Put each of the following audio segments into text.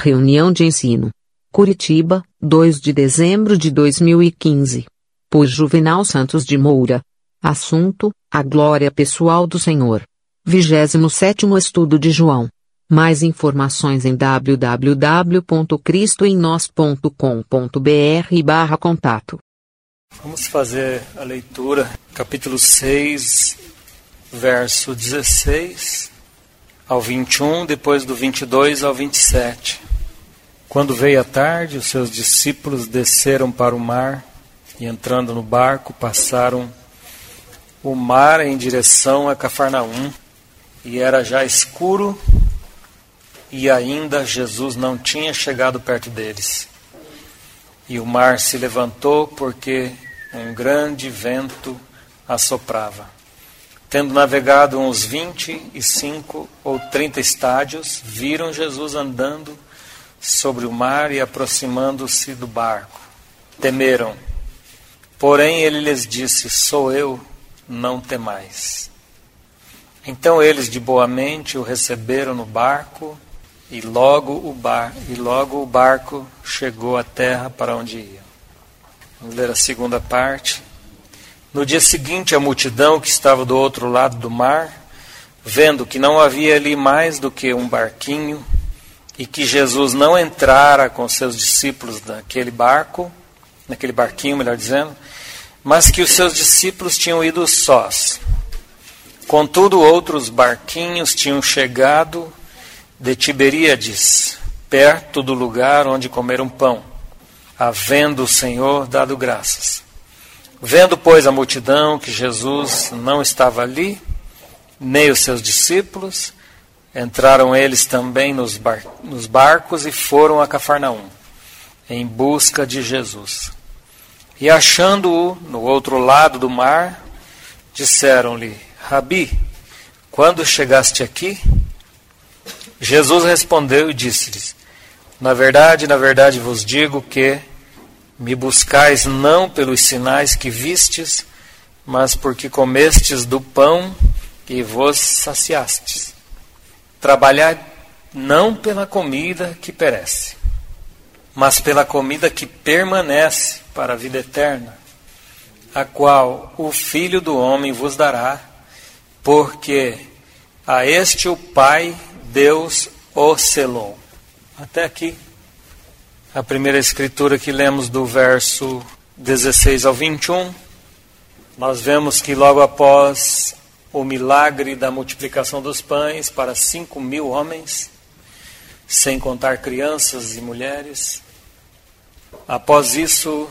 Reunião de ensino. Curitiba, 2 de dezembro de 2015. Por Juvenal Santos de Moura. Assunto: a glória pessoal do Senhor. 27º Estudo de João. Mais informações em www.cristoemnos.com.br/contato. Vamos fazer a leitura, capítulo 6, verso 16 ao 21, depois do 22 ao 27. Quando veio a tarde, os seus discípulos desceram para o mar e, entrando no barco, passaram o mar em direção a Cafarnaum. E era já escuro e ainda Jesus não tinha chegado perto deles. E o mar se levantou porque um grande vento assoprava. Tendo navegado uns 25 ou 30 estádios, viram Jesus andando sobre o mar e aproximando-se do barco. Temeram. Porém ele lhes disse: sou eu, não temais. Então eles de boa mente o receberam no barco e logo o barco chegou à terra para onde ia. Vamos ler a segunda parte. No dia seguinte, a multidão que estava do outro lado do mar, vendo que não havia ali mais do que um barquinho e que Jesus não entrara com seus discípulos naquele barquinho, melhor dizendo, mas que os seus discípulos tinham ido sós. Contudo, outros barquinhos tinham chegado de Tiberíades, perto do lugar onde comeram pão, havendo o Senhor dado graças. Vendo, pois, a multidão que Jesus não estava ali, nem os seus discípulos, entraram eles também nos barcos e foram a Cafarnaum, em busca de Jesus. E achando-o no outro lado do mar, disseram-lhe: Rabi, quando chegaste aqui? Jesus respondeu e disse-lhes: na verdade vos digo que me buscais não pelos sinais que vistes, mas porque comestes do pão e vos saciastes. Trabalhai não pela comida que perece, mas pela comida que permanece para a vida eterna, a qual o Filho do Homem vos dará, porque a este o Pai, Deus, o selou. Até aqui, a primeira escritura que lemos do verso 16 ao 21, nós vemos que logo após o milagre da multiplicação dos pães para 5.000 homens, sem contar crianças e mulheres, após isso,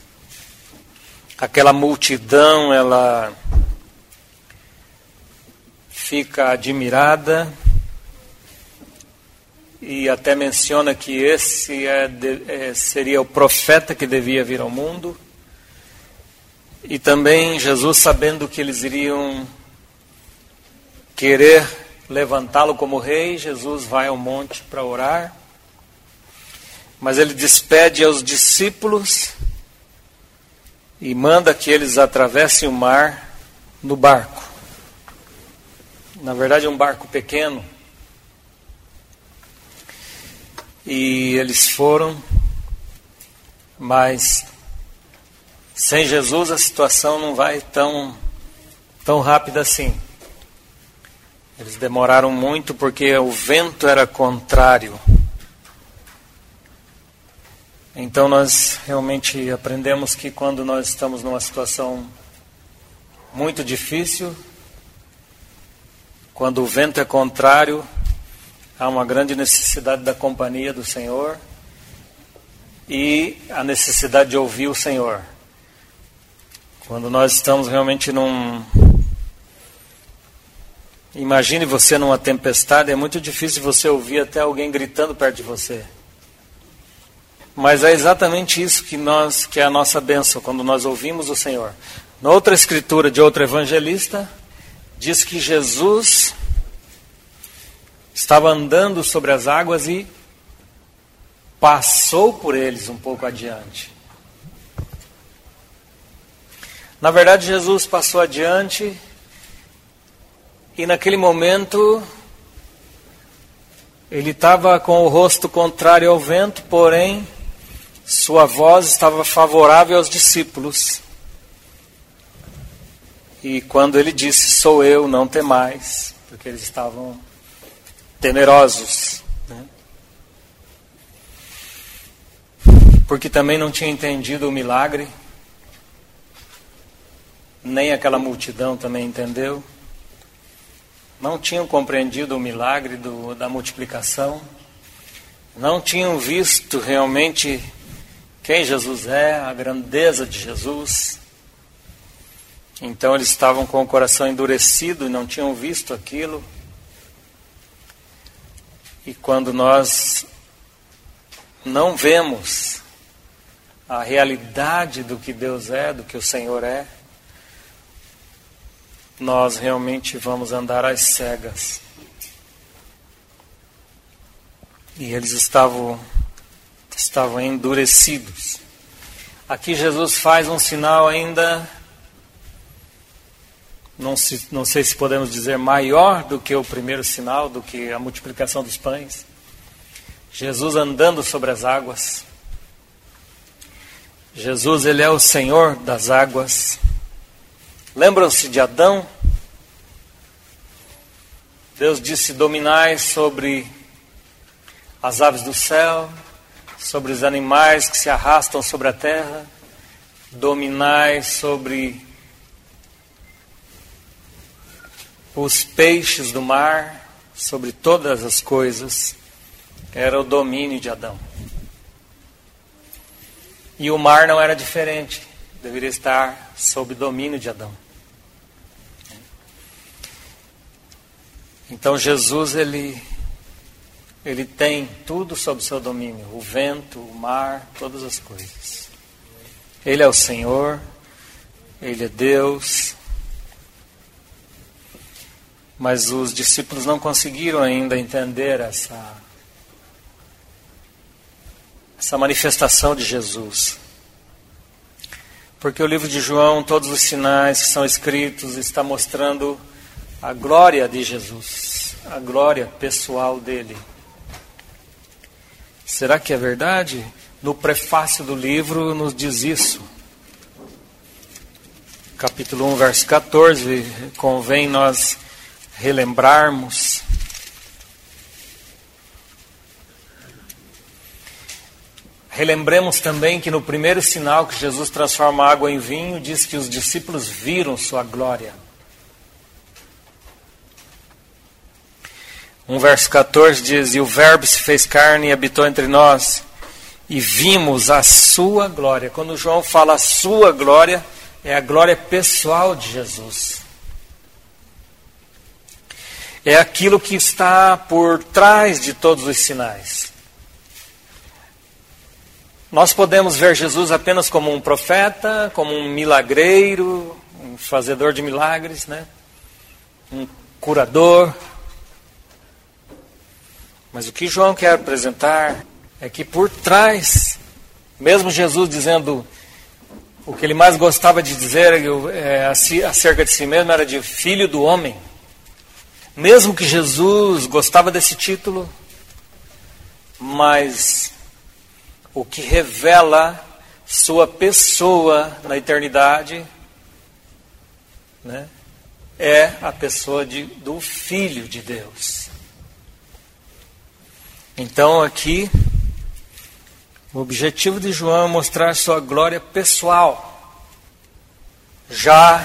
aquela multidão, ela fica admirada e até menciona que esse seria o profeta que devia vir ao mundo. E também Jesus, sabendo que eles iriam querer levantá-lo como rei, Jesus vai ao monte para orar. Mas ele despede aos discípulos e manda que eles atravessem o mar no barco. Na verdade, é um barco pequeno. E eles foram, mas sem Jesus a situação não vai tão rápida assim. Eles demoraram muito porque o vento era contrário. Então nós realmente aprendemos que quando nós estamos numa situação muito difícil, quando o vento é contrário, há uma grande necessidade da companhia do Senhor e a necessidade de ouvir o Senhor. Quando nós estamos realmente Imagine você numa tempestade, é muito difícil você ouvir até alguém gritando perto de você. Mas é exatamente isso que é a nossa bênção, quando nós ouvimos o Senhor. Na outra escritura de outro evangelista, diz que Jesus estava andando sobre as águas e passou por eles um pouco adiante. Na verdade, Jesus passou adiante e naquele momento Ele estava com o rosto contrário ao vento, porém sua voz estava favorável aos discípulos. E quando ele disse, sou eu, não temais, porque eles estavam temerosos, né? Porque também não tinha entendido o milagre, nem aquela multidão também entendeu. Não tinham compreendido o milagre da multiplicação, não tinham visto realmente quem Jesus é, a grandeza de Jesus. Então eles estavam com o coração endurecido e não tinham visto aquilo. E quando nós não vemos a realidade do que Deus é, do que o Senhor é, nós realmente vamos andar às cegas. E eles estavam endurecidos. Aqui Jesus faz um sinal ainda, não sei se podemos dizer maior do que o primeiro sinal, do que a multiplicação dos pães. Jesus andando sobre as águas. Jesus, ele é o Senhor das águas. Lembram-se de Adão? Deus disse, dominai sobre as aves do céu, sobre os animais que se arrastam sobre a terra, dominai sobre os peixes do mar, sobre todas as coisas. Era o domínio de Adão. E o mar não era diferente, deveria estar sob domínio de Adão. Então Jesus, ele tem tudo sob seu domínio, o vento, o mar, todas as coisas. Ele é o Senhor, ele é Deus. Mas os discípulos não conseguiram ainda entender essa manifestação de Jesus. Porque o livro de João, todos os sinais que são escritos, está mostrando a glória de Jesus, a glória pessoal dele. Será que é verdade? No prefácio do livro nos diz isso. Capítulo 1, verso 14, convém nós relembrarmos. Relembremos também que no primeiro sinal que Jesus transforma a água em vinho, diz que os discípulos viram sua glória. 1 verso 14 diz, e o verbo se fez carne e habitou entre nós, e vimos a sua glória. Quando João fala a sua glória, é a glória pessoal de Jesus. É aquilo que está por trás de todos os sinais. Nós podemos ver Jesus apenas como um profeta, como um milagreiro, um fazedor de milagres, né? Um curador. Mas o que João quer apresentar é que por trás, mesmo Jesus dizendo o que ele mais gostava de dizer acerca de si mesmo era de filho do homem. Mesmo que Jesus gostava desse título, mas o que revela sua pessoa na eternidade, né, é a pessoa do Filho de Deus. Então aqui, o objetivo de João é mostrar sua glória pessoal. Já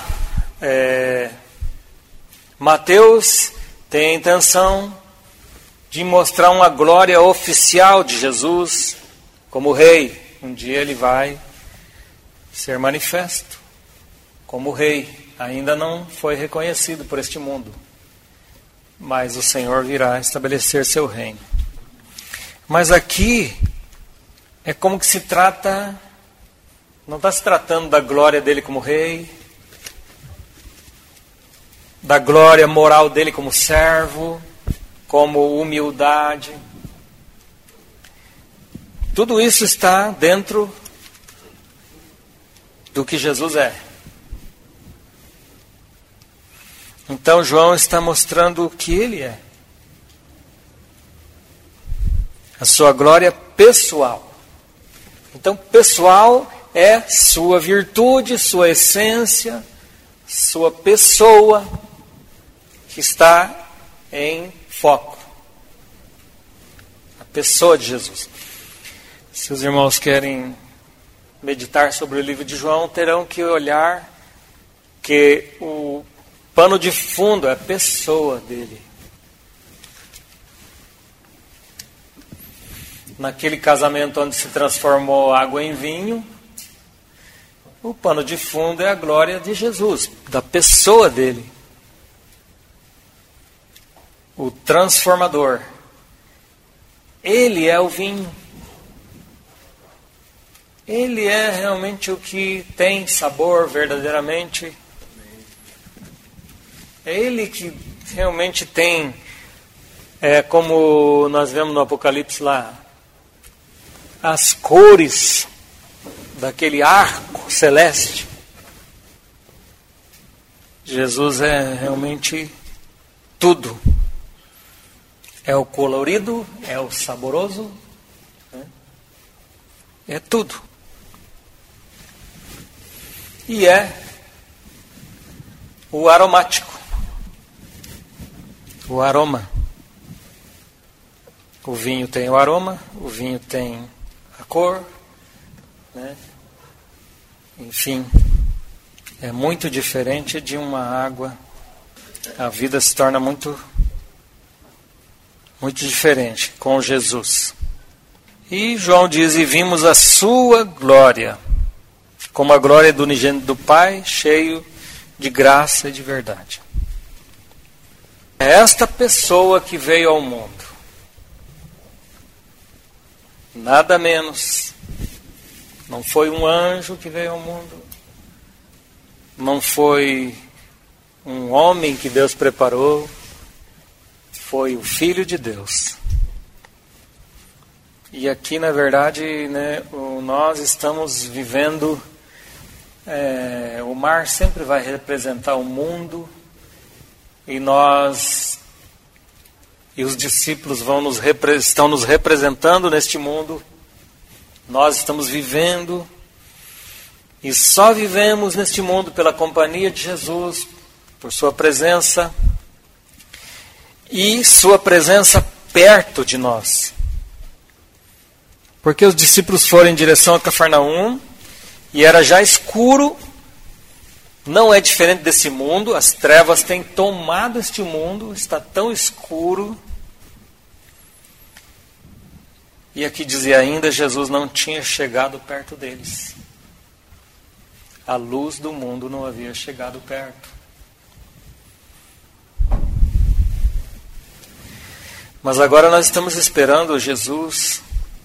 Mateus tem a intenção de mostrar uma glória oficial de Jesus como rei. Um dia ele vai ser manifesto como rei. Ainda não foi reconhecido por este mundo, mas o Senhor virá estabelecer seu reino. Mas aqui é como que se trata, não está se tratando da glória dele como rei, da glória moral dele como servo, como humildade. Tudo isso está dentro do que Jesus é. Então João está mostrando o que ele é. A sua glória pessoal. Então, pessoal é sua virtude, sua essência, sua pessoa que está em foco. A pessoa de Jesus. Se os irmãos querem meditar sobre o livro de João, terão que olhar que o pano de fundo é a pessoa dele. Naquele casamento onde se transformou água em vinho, o pano de fundo é a glória de Jesus, da pessoa dele. O transformador. Ele é o vinho. Ele é realmente o que tem sabor verdadeiramente. É Ele que realmente tem, como nós vemos no Apocalipse lá, as cores daquele arco celeste. Jesus é realmente tudo. É o colorido, é o saboroso, é tudo. E é o aromático. O aroma. O vinho tem o aroma, o vinho tem a cor, né? Enfim, é muito diferente de uma água. A vida se torna muito diferente com Jesus. E João diz, e vimos a sua glória, como a glória do unigênito do Pai, cheio de graça e de verdade. É esta pessoa que veio ao mundo. Nada menos. Não foi um anjo que veio ao mundo. Não foi um homem que Deus preparou. Foi o Filho de Deus. E aqui, na verdade, né, nós estamos vivendo... o mar sempre vai representar o mundo. E os discípulos estão nos representando neste mundo. Nós estamos vivendo. E só vivemos neste mundo pela companhia de Jesus, por sua presença. E sua presença perto de nós. Porque os discípulos foram em direção a Cafarnaum, e era já escuro. Não é diferente desse mundo, as trevas têm tomado este mundo, está tão escuro. E aqui dizia ainda, Jesus não tinha chegado perto deles. A luz do mundo não havia chegado perto. Mas agora nós estamos esperando Jesus,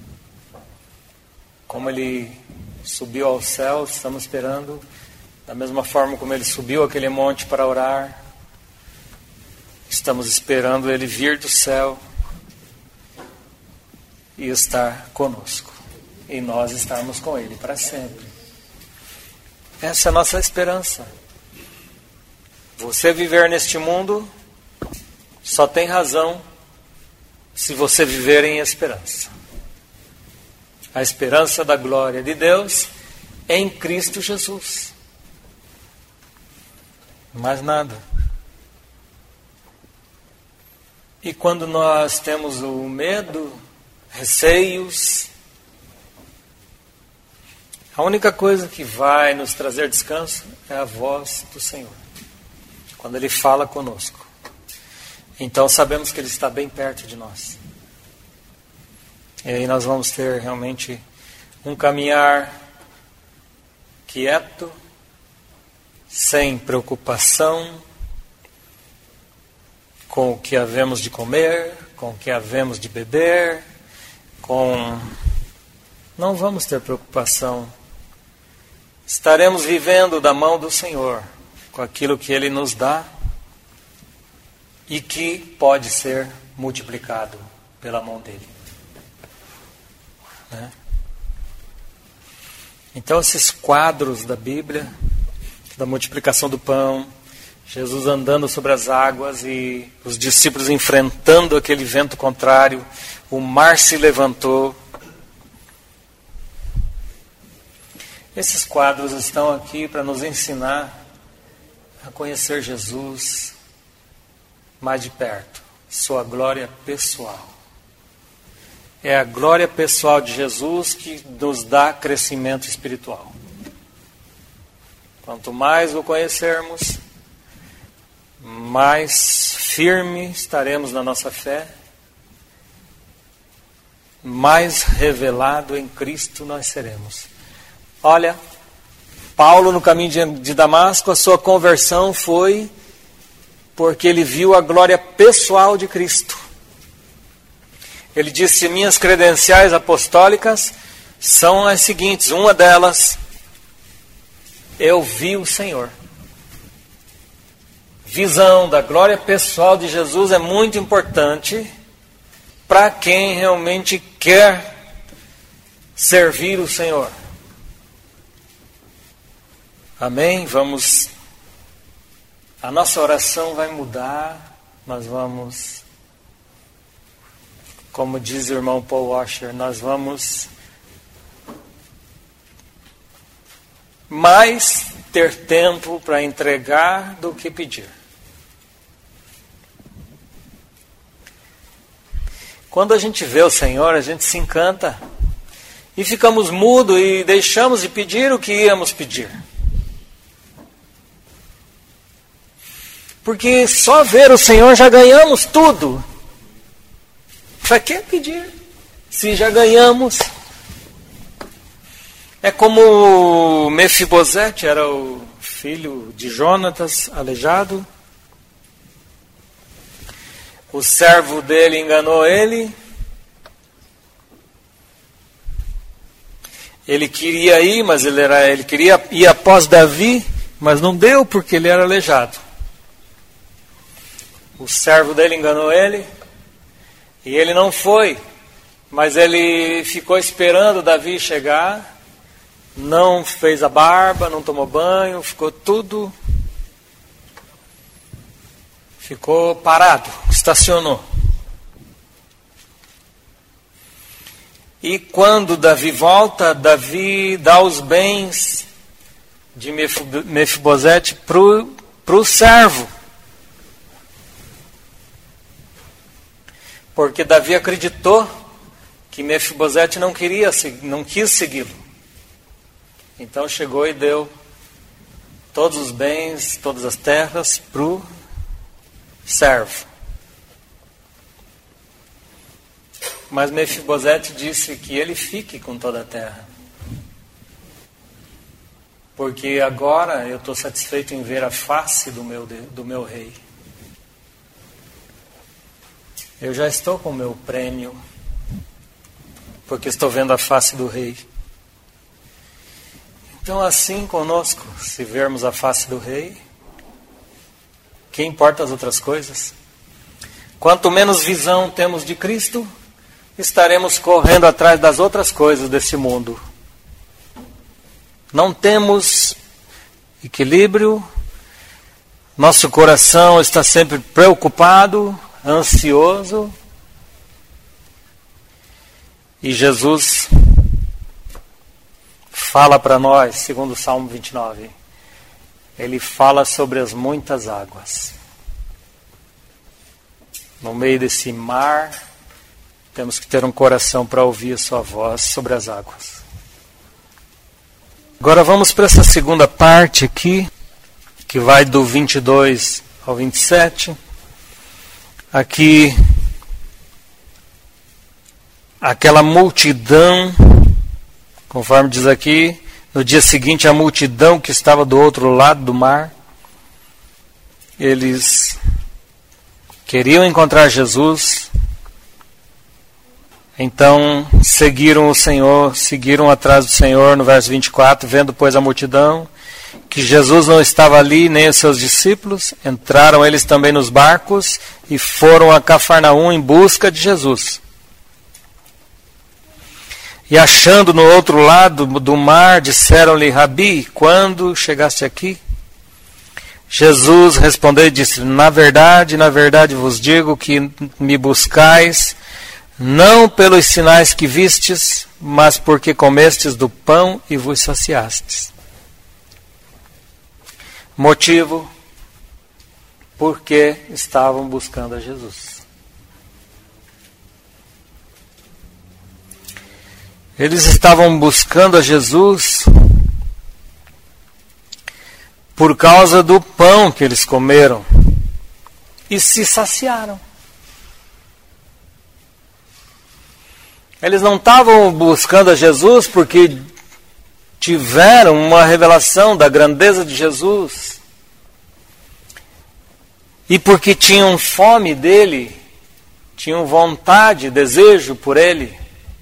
como Ele subiu ao céu, estamos esperando... Da mesma forma como Ele subiu aquele monte para orar, estamos esperando Ele vir do céu e estar conosco. E nós estarmos com Ele para sempre. Essa é a nossa esperança. Você viver neste mundo só tem razão se você viver em esperança. A esperança da glória de Deus é em Cristo Jesus. Mais nada. E quando nós temos o medo, receios, a única coisa que vai nos trazer descanso é a voz do Senhor. Quando Ele fala conosco. Então sabemos que Ele está bem perto de nós. E aí nós vamos ter realmente um caminhar quieto, sem preocupação com o que havemos de comer, com o que havemos de beber, não vamos ter preocupação. Estaremos vivendo da mão do Senhor, com aquilo que Ele nos dá e que pode ser multiplicado pela mão dEle. Né? Então esses quadros da Bíblia, da multiplicação do pão, Jesus andando sobre as águas e os discípulos enfrentando aquele vento contrário, o mar se levantou. Esses quadros estão aqui para nos ensinar a conhecer Jesus mais de perto, sua glória pessoal. É a glória pessoal de Jesus que nos dá crescimento espiritual. Quanto mais o conhecermos, mais firme estaremos na nossa fé, mais revelado em Cristo nós seremos. Olha, Paulo no caminho de Damasco, a sua conversão foi porque ele viu a glória pessoal de Cristo. Ele disse: minhas credenciais apostólicas são as seguintes. Uma delas, eu vi o Senhor. Visão da glória pessoal de Jesus é muito importante para quem realmente quer servir o Senhor. Amém? A nossa oração vai mudar. Nós vamos, como diz o irmão Paul Washer, nós vamos mais ter tempo para entregar do que pedir. Quando a gente vê o Senhor, a gente se encanta e ficamos mudos e deixamos de pedir o que íamos pedir. Porque só ver o Senhor já ganhamos tudo. Para que pedir se já ganhamos? É como Mefibosete, era o filho de Jonatas, aleijado. O servo dele enganou ele. Ele queria ir, mas ele queria ir após Davi, mas não deu porque ele era aleijado. O servo dele enganou ele e ele não foi, mas ele ficou esperando Davi chegar, não fez a barba, não tomou banho, ficou parado, estacionou. E quando Davi volta, Davi dá os bens de Mefibosete para o servo. Porque Davi acreditou que Mefibosete não quis segui-lo. Então chegou e deu todos os bens, todas as terras para o servo. Mas Mefibosete disse que ele fique com toda a terra. Porque agora eu estou satisfeito em ver a face do meu rei. Eu já estou com o meu prêmio, porque estou vendo a face do rei. Então assim conosco, se vermos a face do rei, que importa as outras coisas? Quanto menos visão temos de Cristo, estaremos correndo atrás das outras coisas desse mundo. Não temos equilíbrio, nosso coração está sempre preocupado, ansioso. E Jesus fala para nós, segundo o Salmo 29, ele fala sobre as muitas águas. No meio desse mar, temos que ter um coração para ouvir a sua voz sobre as águas. Agora vamos para essa segunda parte aqui, que vai do 22 ao 27. Aqui, aquela multidão, conforme diz aqui, no dia seguinte a multidão que estava do outro lado do mar, eles queriam encontrar Jesus, então seguiram o Senhor, seguiram atrás do Senhor, no verso 24, vendo pois a multidão, que Jesus não estava ali, nem os seus discípulos, entraram eles também nos barcos e foram a Cafarnaum em busca de Jesus. E achando no outro lado do mar, disseram-lhe: Rabi, quando chegaste aqui? Jesus respondeu e disse: na verdade vos digo que me buscais, não pelos sinais que vistes, mas porque comestes do pão e vos saciastes. Motivo: porque estavam buscando a Jesus. Eles estavam buscando a Jesus por causa do pão que eles comeram e se saciaram. Eles não estavam buscando a Jesus porque tiveram uma revelação da grandeza de Jesus e porque tinham fome dele, tinham vontade, desejo por ele.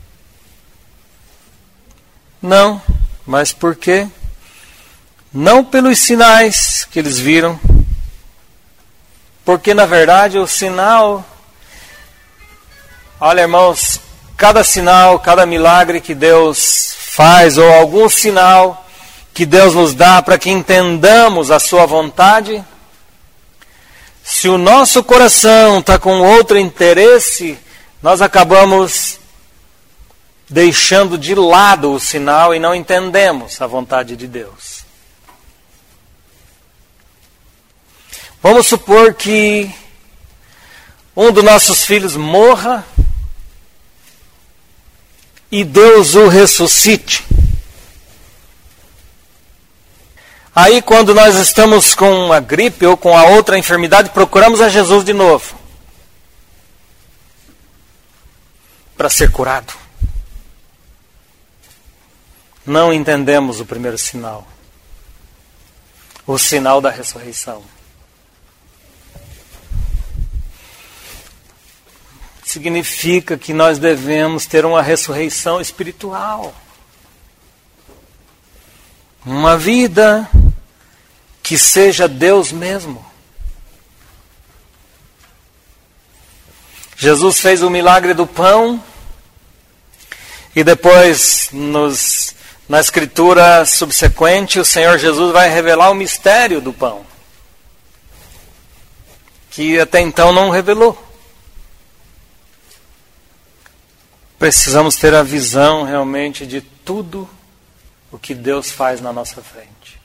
Não, mas por quê? Não pelos sinais que eles viram, porque na verdade o sinal, olha irmãos, cada sinal, cada milagre que Deus faz, ou algum sinal que Deus nos dá para que entendamos a sua vontade, se o nosso coração está com outro interesse, nós acabamos deixando de lado o sinal e não entendemos a vontade de Deus. Vamos supor que um dos nossos filhos morra e Deus o ressuscite. Aí quando nós estamos com a gripe ou com a outra enfermidade, procuramos a Jesus de novo para ser curado. Não entendemos o primeiro sinal, o sinal da ressurreição. Significa que nós devemos ter uma ressurreição espiritual. Uma vida que seja Deus mesmo. Jesus fez o milagre do pão e depois na escritura subsequente o Senhor Jesus vai revelar o mistério do pão, que até então não revelou. Precisamos ter a visão realmente de tudo o que Deus faz na nossa frente.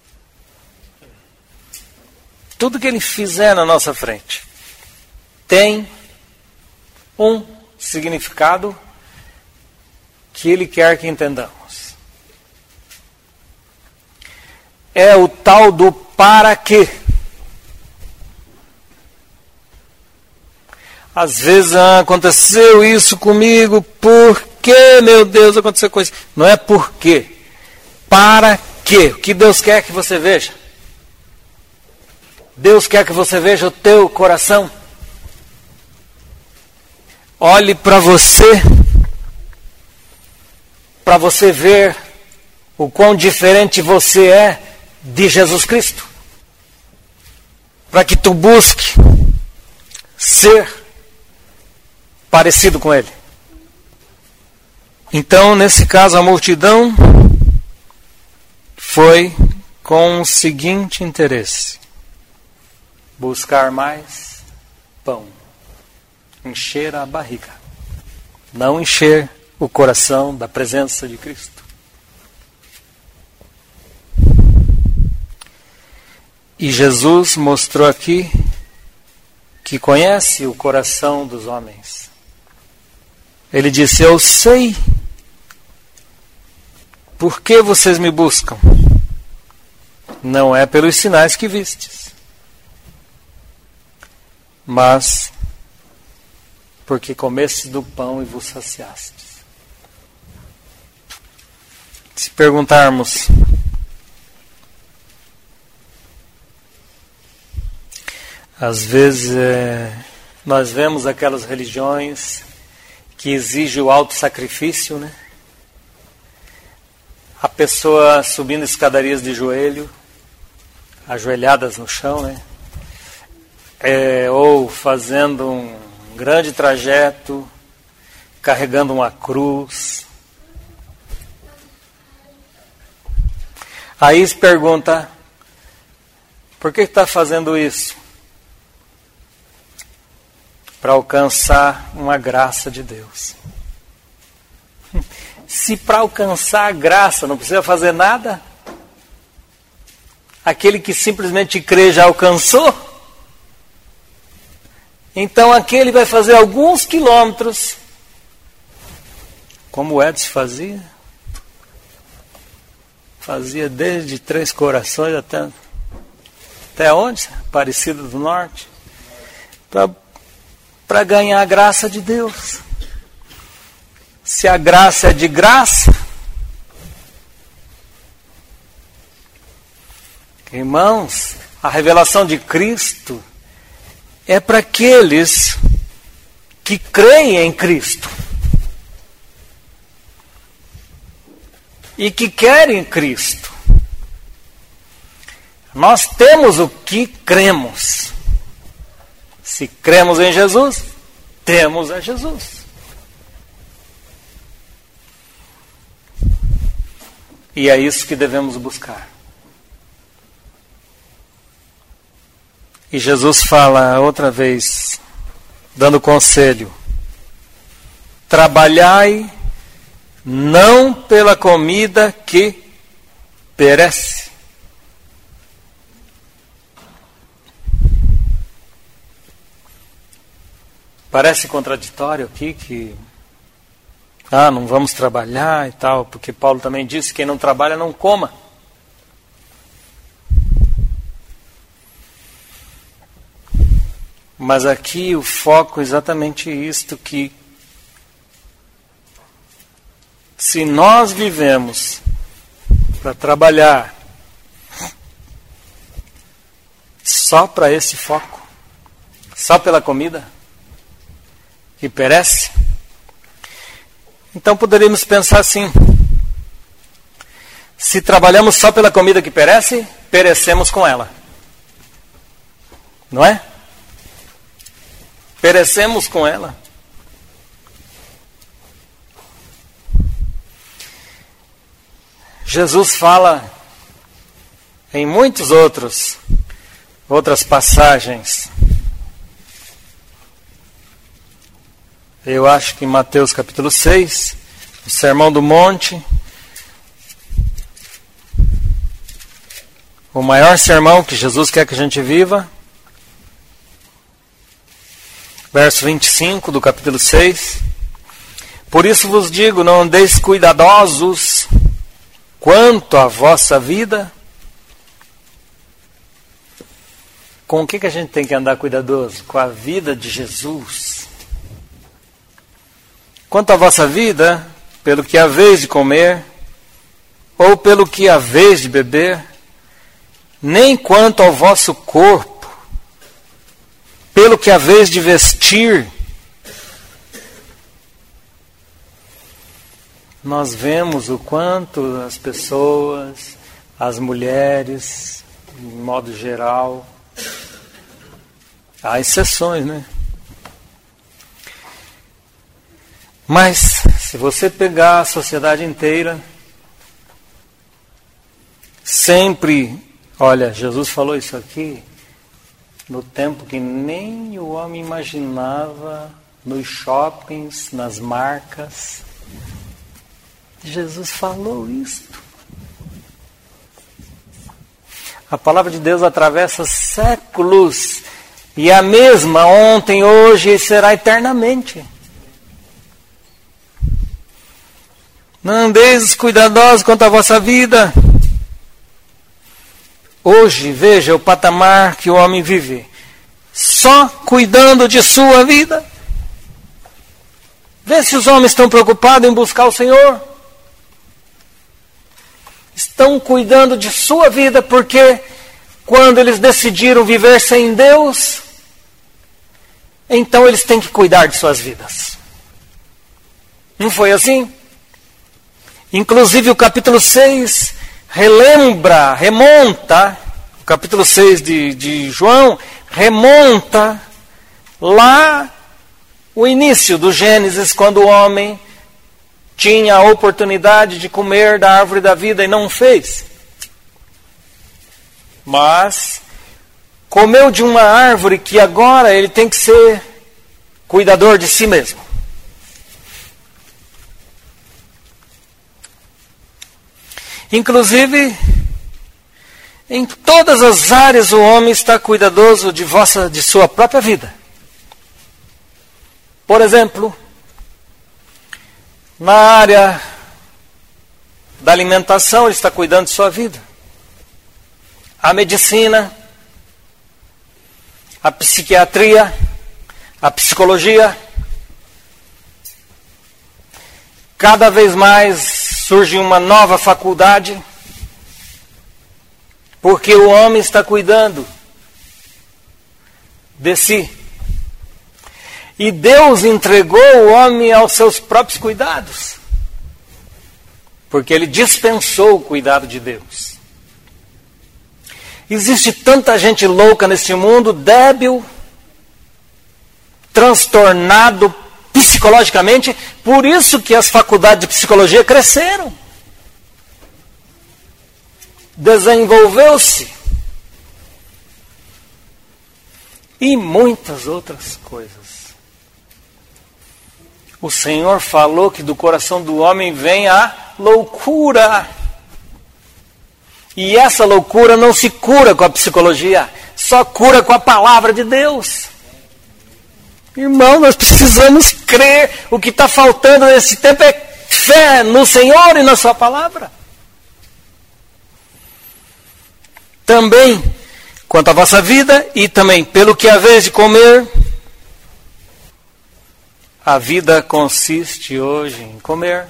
Tudo que Ele fizer na nossa frente tem um significado que Ele quer que entendamos. É o tal do para quê. Às vezes aconteceu isso comigo, por que, meu Deus, aconteceu com isso? Não é por quê. Para quê? O que Deus quer que você veja? Deus quer que você veja o teu coração. Olhe para você ver o quão diferente você é de Jesus Cristo. Para que tu busque ser parecido com Ele. Então, nesse caso, a multidão foi com o seguinte interesse: buscar mais pão, encher a barriga, não encher o coração da presença de Cristo. E Jesus mostrou aqui que conhece o coração dos homens. Ele disse: eu sei por que vocês me buscam. Não é pelos sinais que vistes, mas porque comestes do pão e vos saciastes. Se perguntarmos, às vezes nós vemos aquelas religiões que exigem o auto-sacrifício, né? A pessoa subindo escadarias de joelho, ajoelhadas no chão, né? Ou fazendo um grande trajeto, carregando uma cruz. Aí se pergunta, Por que está fazendo isso? Para alcançar uma graça de Deus. Se para alcançar a graça não precisa fazer nada, aquele que simplesmente crê já alcançou, então aquele vai fazer alguns quilômetros, como o Edson fazia desde Três Corações até onde? Aparecida do Norte, para ganhar a graça de Deus. Se a graça é de graça, irmãos, a revelação de Cristo é para aqueles que creem em Cristo e que querem Cristo. Nós temos o que cremos. Se cremos em Jesus, temos a Jesus. E é isso que devemos buscar. E Jesus fala outra vez, dando conselho: trabalhai não pela comida que perece. Parece contraditório aqui que não vamos trabalhar e tal, porque Paulo também disse que quem não trabalha não coma. Mas aqui o foco é exatamente isto, que se nós vivemos para trabalhar só para esse foco, só pela comida que perece, então poderíamos pensar assim: se trabalhamos só pela comida que perece, perecemos com ela. Não é? Perecemos com ela. Jesus fala em muitas outras passagens. Eu acho que em Mateus capítulo 6, o Sermão do Monte, o maior sermão que Jesus quer que a gente viva, verso 25 do capítulo 6. Por isso vos digo, não andeis cuidadosos quanto à vossa vida. Com o que a gente tem que andar cuidadoso? Com a vida de Jesus. Quanto à vossa vida, pelo que haveis de comer, ou pelo que haveis de beber, nem quanto ao vosso corpo, pelo que haveis de vestir. Nós vemos o quanto as pessoas, as mulheres, de modo geral, há exceções, né? Mas, se você pegar a sociedade inteira, sempre, olha, Jesus falou isso aqui no tempo que nem o homem imaginava, nos shoppings, nas marcas. Jesus falou isto. A palavra de Deus atravessa séculos e é a mesma ontem, hoje e será eternamente. Não andeis cuidadosos quanto à vossa vida. Hoje, veja o patamar que o homem vive. Só cuidando de sua vida. Vê se os homens estão preocupados em buscar o Senhor. Estão cuidando de sua vida porque quando eles decidiram viver sem Deus, então eles têm que cuidar de suas vidas. Não foi assim? Inclusive o capítulo 6 remonta, o capítulo 6 de João, remonta lá o início do Gênesis, quando o homem tinha a oportunidade de comer da árvore da vida e não fez. Mas comeu de uma árvore que agora ele tem que ser cuidador de si mesmo. Inclusive, em todas as áreas o homem está cuidadoso de sua própria vida. Por exemplo, na área da alimentação, ele está cuidando de sua vida. A medicina, a psiquiatria, a psicologia. Cada vez mais surge uma nova faculdade, porque o homem está cuidando de si. E Deus entregou o homem aos seus próprios cuidados, porque ele dispensou o cuidado de Deus. Existe tanta gente louca nesse mundo, débil, transtornado psicologicamente, por isso que as faculdades de psicologia cresceram. Desenvolveu-se. E muitas outras coisas. O Senhor falou que do coração do homem vem a loucura. E essa loucura não se cura com a psicologia, só cura com a palavra de Deus. Irmão, nós precisamos crer. O que está faltando nesse tempo é fé no Senhor e na sua palavra. Também, quanto à vossa vida, e também pelo que haveis de comer, a vida consiste hoje em comer,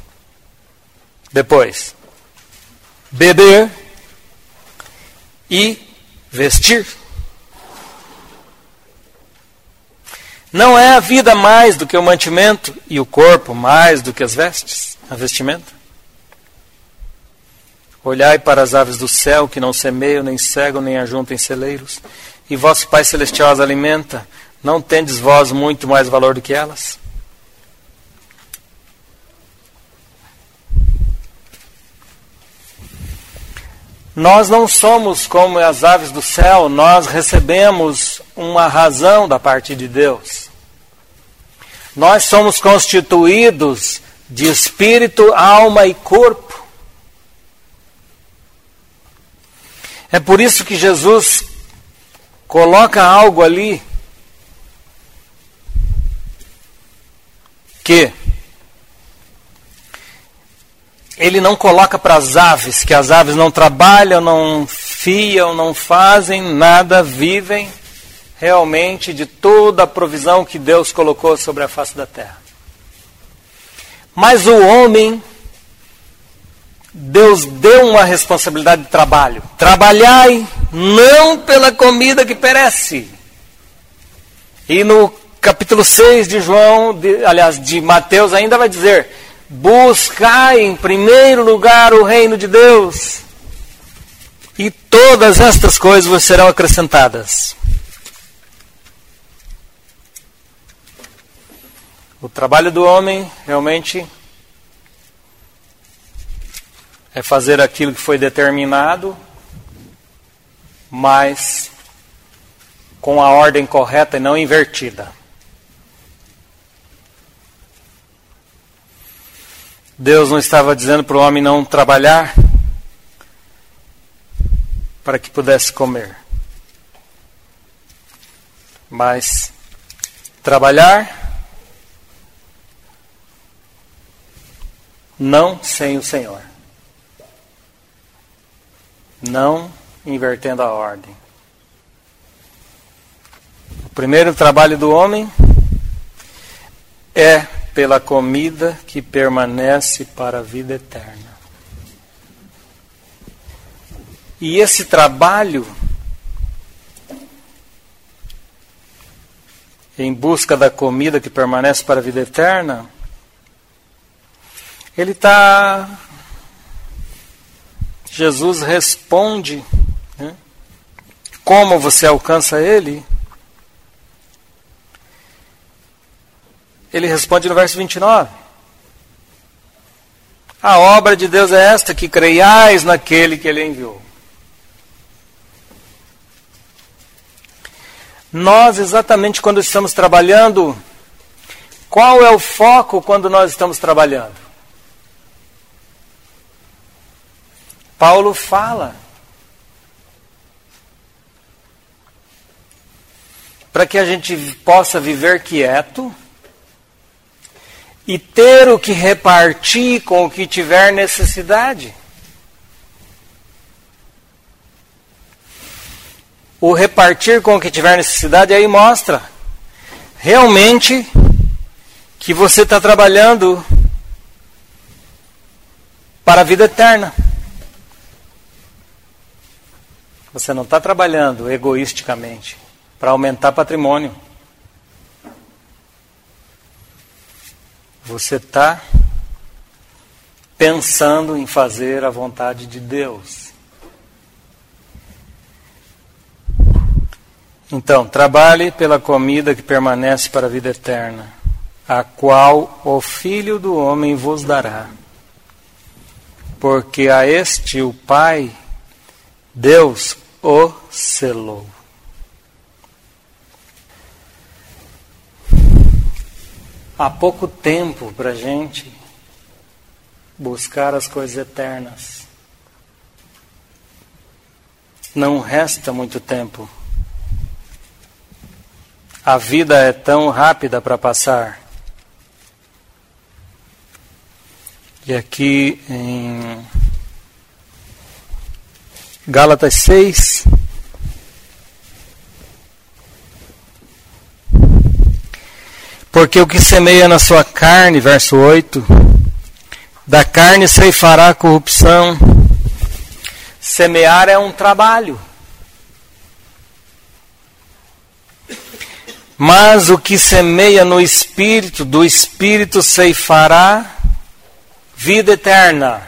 depois beber e vestir. Não é a vida mais do que o mantimento e o corpo mais do que as vestes, a vestimenta? Olhai para as aves do céu, que não semeiam, nem cegam, nem ajuntam em celeiros, e vosso Pai Celestial as alimenta. Não tendes vós muito mais valor do que elas? Nós não somos como as aves do céu, nós recebemos uma razão da parte de Deus. Nós somos constituídos de espírito, alma e corpo. É por isso que Jesus coloca algo ali que ele não coloca para as aves, que as aves não trabalham, não fiam, não fazem nada, vivem realmente de toda a provisão que Deus colocou sobre a face da terra. Mas o homem, Deus deu uma responsabilidade de trabalho. Trabalhai não pela comida que perece. E no capítulo 6 de João, de Mateus, ainda vai dizer: buscai em primeiro lugar o reino de Deus, e todas estas coisas vos serão acrescentadas. O trabalho do homem realmente é fazer aquilo que foi determinado, mas com a ordem correta e não invertida. Deus não estava dizendo para o homem não trabalhar para que pudesse comer, mas trabalhar não sem o Senhor, não invertendo a ordem. O primeiro trabalho do homem é pela comida que permanece para a vida eterna. E esse trabalho, em busca da comida que permanece para a vida eterna, Jesus responde, né? Como você alcança ele? Ele responde no verso 29. A obra de Deus é esta, que creiais naquele que ele enviou. Nós, exatamente quando estamos trabalhando, qual é o foco quando nós estamos trabalhando? Paulo fala para que a gente possa viver quieto e ter o que repartir com o que tiver necessidade. O repartir com o que tiver necessidade aí mostra realmente que você está trabalhando para a vida eterna. Você não está trabalhando egoisticamente para aumentar patrimônio. Você está pensando em fazer a vontade de Deus. Então, trabalhe pela comida que permanece para a vida eterna, a qual o Filho do Homem vos dará. Porque a este o Pai, Deus, o selou. Há pouco tempo para a gente buscar as coisas eternas. Não resta muito tempo. A vida é tão rápida para passar. E aqui em Gálatas 6, porque o que semeia na sua carne, verso 8, da carne ceifará a corrupção. Semear é um trabalho. Mas o que semeia no Espírito, do Espírito ceifará vida eterna.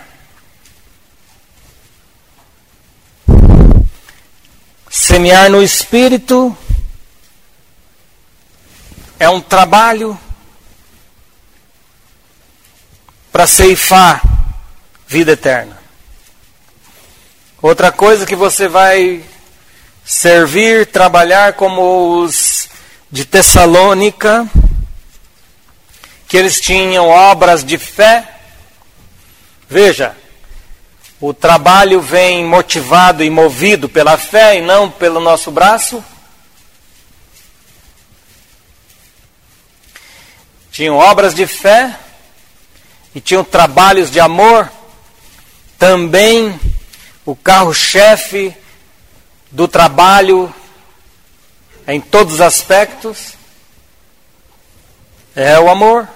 Semear no Espírito é um trabalho para ceifar vida eterna. Outra coisa que você vai servir, trabalhar como os de Tessalônica, que eles tinham obras de fé. Veja, o trabalho vem motivado e movido pela fé e não pelo nosso braço. Tinham obras de fé e tinham trabalhos de amor. Também o carro-chefe do trabalho em todos os aspectos é o amor.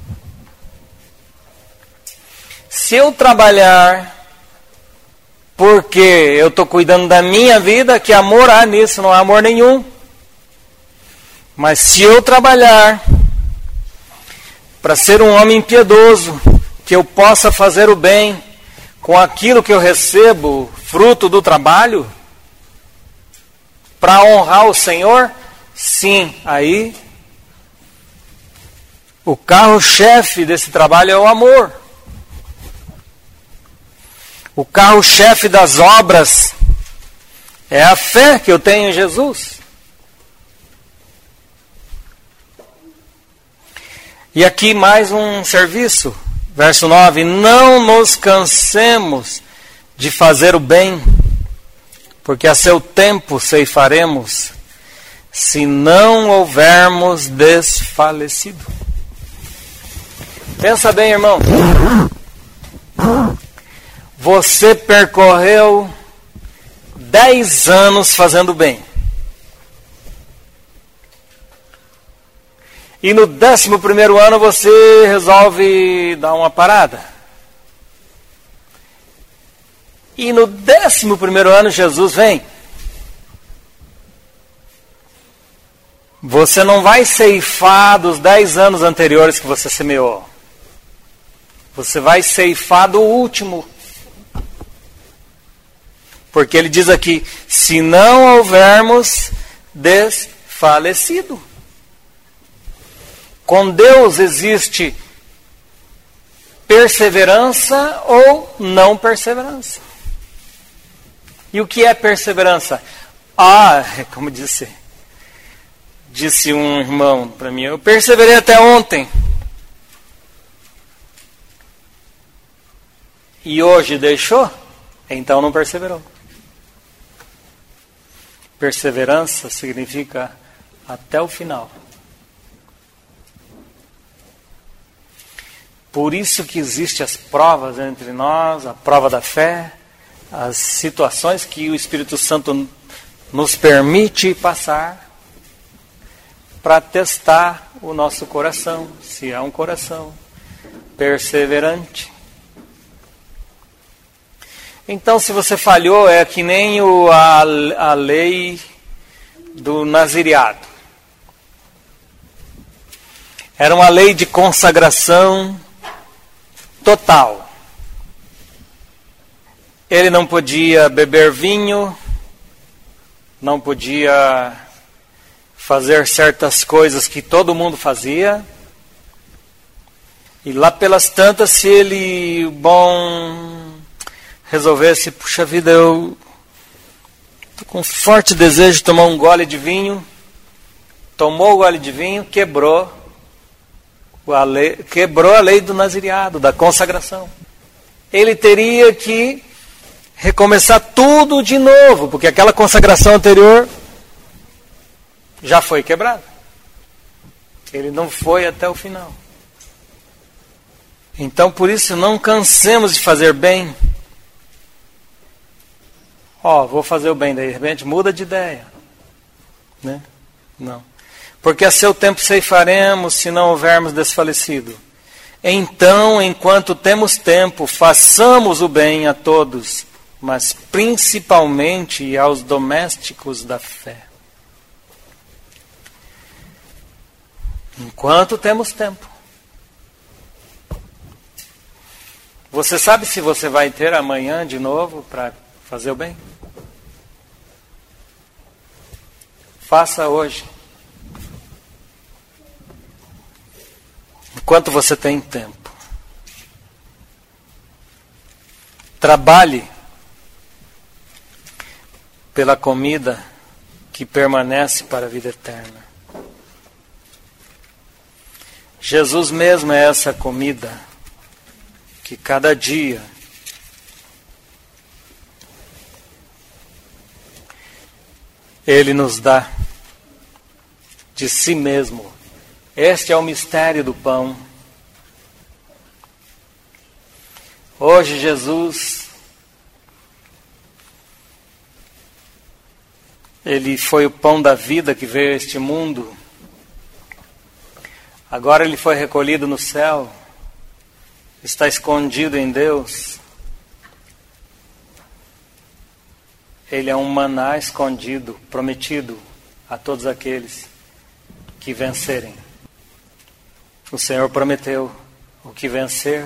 Se eu trabalhar porque eu estou cuidando da minha vida, que amor há nisso? Não há amor nenhum. Mas se eu trabalhar para ser um homem piedoso, que eu possa fazer o bem com aquilo que eu recebo, fruto do trabalho, para honrar o Senhor, sim, aí o carro-chefe desse trabalho é o amor. O carro-chefe das obras é a fé que eu tenho em Jesus. E aqui mais um serviço, verso 9: não nos cansemos de fazer o bem, porque a seu tempo ceifaremos, se não houvermos desfalecido. Pensa bem, irmão. Você percorreu 10 anos fazendo bem. E no 11º ano você resolve dar uma parada. E no 11º ano Jesus vem. Você não vai ceifar dos 10 anos anteriores que você semeou. Você vai ceifar do último. Porque ele diz aqui, se não houvermos desfalecido. Com Deus existe perseverança ou não perseverança. E o que é perseverança? Como disse, Disse um irmão para mim: eu perseverei até ontem. E hoje deixou? Então não perseverou. Perseverança significa até o final. Por isso que existem as provas entre nós, a prova da fé, as situações que o Espírito Santo nos permite passar para testar o nosso coração, se é um coração perseverante. Então, se você falhou, é que nem a lei do nazireado. Era uma lei de consagração total. Ele não podia beber vinho, não podia fazer certas coisas que todo mundo fazia. E lá pelas tantas, se ele, resolvesse, puxa vida, eu estou com forte desejo de tomar um gole de vinho. Tomou o gole de vinho, quebrou a lei do nazireado, da consagração. Ele teria que recomeçar tudo de novo, porque aquela consagração anterior já foi quebrada. Ele não foi até o final. Então, por isso, não cansemos de fazer bem. Vou fazer o bem, de repente muda de ideia, né? Não. Porque a seu tempo ceifaremos, se não houvermos desfalecido. Então, enquanto temos tempo, façamos o bem a todos, mas principalmente aos domésticos da fé. Enquanto temos tempo. Você sabe se você vai ter amanhã de novo para fazer o bem? Faça hoje. Enquanto você tem tempo. Trabalhe pela comida que permanece para a vida eterna. Jesus mesmo é essa comida que cada dia Ele nos dá de si mesmo. Este é o mistério do pão. Hoje Jesus, Ele foi o pão da vida que veio a este mundo. Agora Ele foi recolhido no céu. Está escondido em Deus. Ele é um maná escondido, prometido a todos aqueles que vencerem. O Senhor prometeu: o que vencer,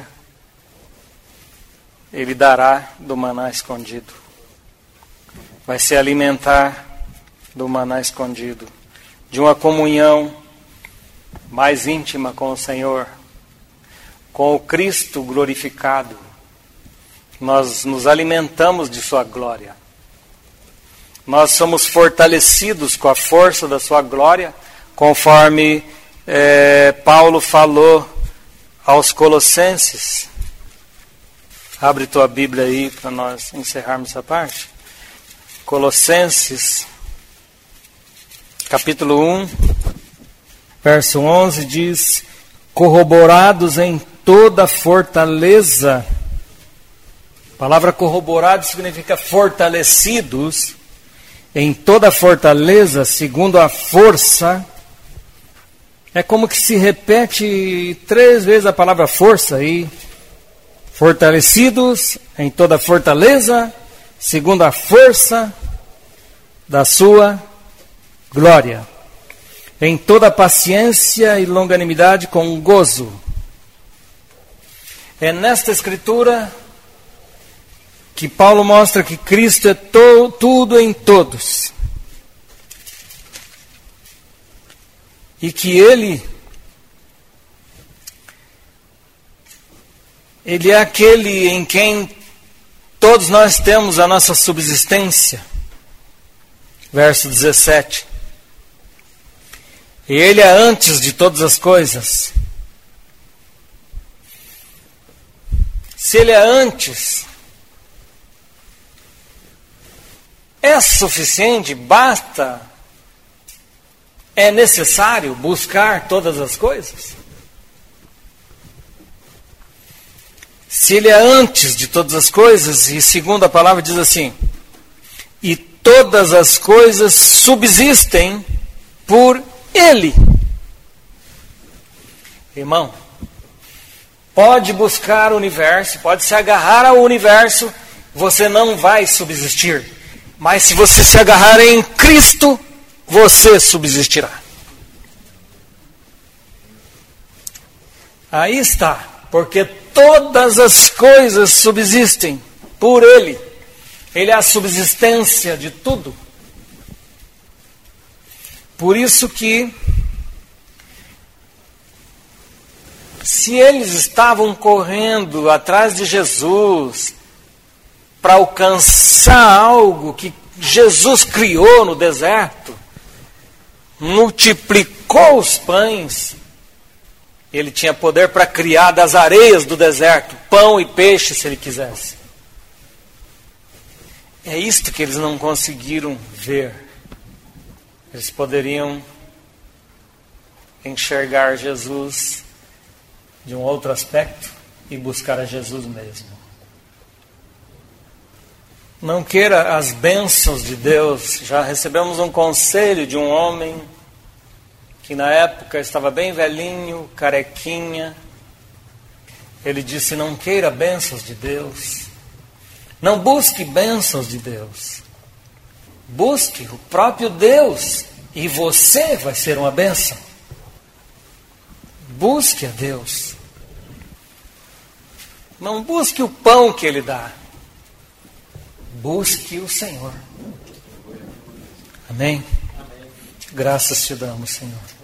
Ele dará do maná escondido. Vai se alimentar do maná escondido, de uma comunhão mais íntima com o Senhor, com o Cristo glorificado. Nós nos alimentamos de sua glória. Nós somos fortalecidos com a força da sua glória, conforme Paulo falou aos Colossenses. Abre tua Bíblia aí para nós encerrarmos essa parte. Colossenses, capítulo 1, verso 11, diz: corroborados em toda fortaleza. A palavra corroborado significa fortalecidos em toda fortaleza, segundo a força. É como que se repete 3 vezes a palavra força aí. Fortalecidos em toda fortaleza, segundo a força da sua glória. Em toda paciência e longanimidade com gozo. É nesta escritura que Paulo mostra que Cristo é tudo em todos. E que Ele é aquele em quem todos nós temos a nossa subsistência. Verso 17. E Ele é antes de todas as coisas. Se Ele é antes, é suficiente, basta, é necessário buscar todas as coisas? Se Ele é antes de todas as coisas, e segundo a palavra diz assim, e todas as coisas subsistem por Ele. Irmão, pode buscar o universo, pode se agarrar ao universo, você não vai subsistir. Mas se você se agarrar em Cristo, você subsistirá. Aí está, porque todas as coisas subsistem por Ele. Ele é a subsistência de tudo. Por isso que, se eles estavam correndo atrás de Jesus para alcançar algo que Jesus criou no deserto, multiplicou os pães, ele tinha poder para criar das areias do deserto pão e peixe se ele quisesse. É isto que eles não conseguiram ver. Eles poderiam enxergar Jesus de um outro aspecto e buscar a Jesus mesmo. Não queira as bênçãos de Deus. Já recebemos um conselho de um homem que na época estava bem velhinho, carequinha. Ele disse, não queira bênçãos de Deus. Não busque bênçãos de Deus. Busque o próprio Deus e você vai ser uma bênção. Busque a Deus. Não busque o pão que Ele dá. Busque o Senhor. Amém? Graças te damos, Senhor.